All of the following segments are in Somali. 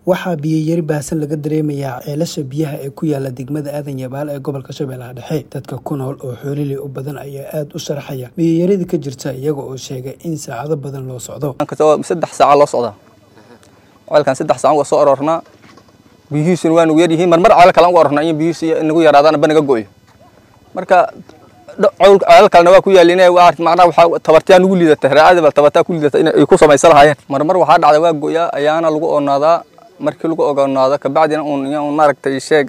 waxaa biyo yari baahsan laga dareemayaa ceelasha biyaha ee ku yaala degmada Aadan Yabaal ee gobolka Shabeellaha Dhexe. Dadka ku nool oo xooliley u badan ayaa aad u sharaxaya biyo yarida ka jirta iyaga oo sheegay in saacado badan loo socdo. 3 saac loo socdaa. Ceelkan 3 saac waa soo aroornaa. Biyihiisuna waa nagu yar yihiin marmar ceel kale aan u aroornaa in biyihiisa nagu yaraadaan banaga gooyo. Marka ceel kalena waa ku yaalinay macnaha waxa tabartaa nagu liidata raacada tabartaa ku liidata in ay ku samaysan lahaayeen. Marmar waxa dhacday waa gooya ayaana lagu oonaadaa markii lagu ogaanaado ka bacdina uun maaragtay sheeg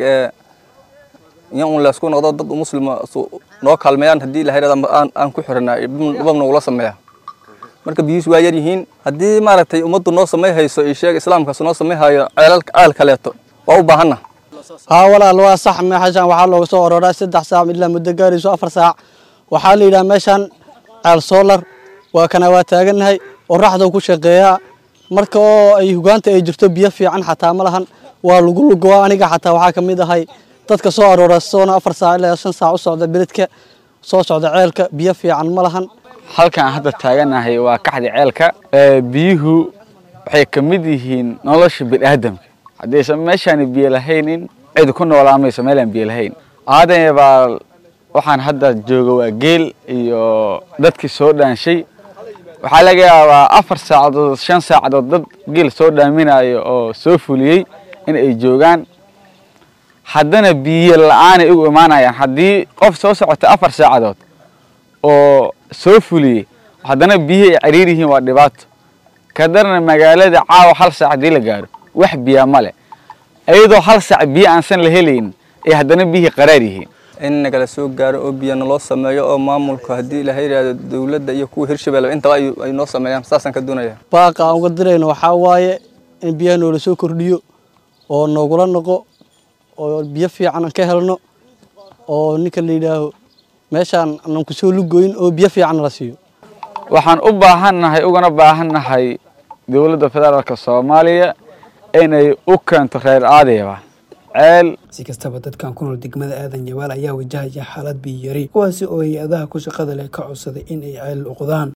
la isku noqdo dad muslim noo kaalmeeyaan hadii ilaahay aan ku xirnaa babna wala sameeyaa marka biyihiisu waa yar yihiin hadii maaragtay umadu noo sameeyayso sheeg islaamka noo sameeyayo ceel kaleeto waa u baahana walaal waa sax meeshan waxa looga soo orooraa 3 saac ilaa muddo gaarayso 4 saac waxa la yiraahdaa meeshan ceel solar waa kana waa taaganahay qorraxda ku shaqeeya marka ay hogaanta ay jirto biyo fiican xataa ma lahan waa lagu lugo aniga xataa waxa kamid ahay dadka soo aroora soona 4 saac ilaa 5 saac u socda biridka soo socda ceelka biyo fiican ma lahan halkan hadda taaganahay waa kaxdi ceelka biyuhu waxay kamid yihiin nolosha bini'aadamka hadii meeshan biyo lahayn cid ku noolaamayso meelan biyo lahayn Aadan Yabaal waxaan hadda joogo waa geel iyo dadkii soo dhaanshay waxa laga yaabaa 4 saacadood 5 saacadood dad geel soo dhaaminayo oo soo fuliyay in ay joogan haddana biyo la'aan ay ugu imaanayaan hadii qof soo socota 4 saacadood oo soo fuliyay haddana biyo ay ciriirihiin waa dhibaato kadarna magaalada caawa 1 saac hadii la gaaro wax biyo ma leh ayadoo 1 saac biyo aan san la helayn ee haddana biyo qaraar yihiin in nagala soo gaaro oo biyo loo sameeyo oo maamulka hadii ilaahay yiraahdo dawladda iyo kuwa Hirshabeelle inta ay noo sameeyaan saasan ka doonaya baaqa aan uga dirayno waxa waaye in biyo noo soo kordhiyo oo noogula noqo oo biyo fiican ka helno oo ninka la yiraahdo meeshan aan ku soo lugooyin oo biyo fiican la siiyo waxaan u baahanahay ugana baahanahay dawladda federaalka Soomaaliya inay u keento reer Aadan Yabaal si kastaba dadkan ku nool degmada Aadan Yabaal ayaa wajahaya xaalad biyo yari kuwaas oo hay'adaha ku shaqada leh ka codsaday in ay ceel u qodaan.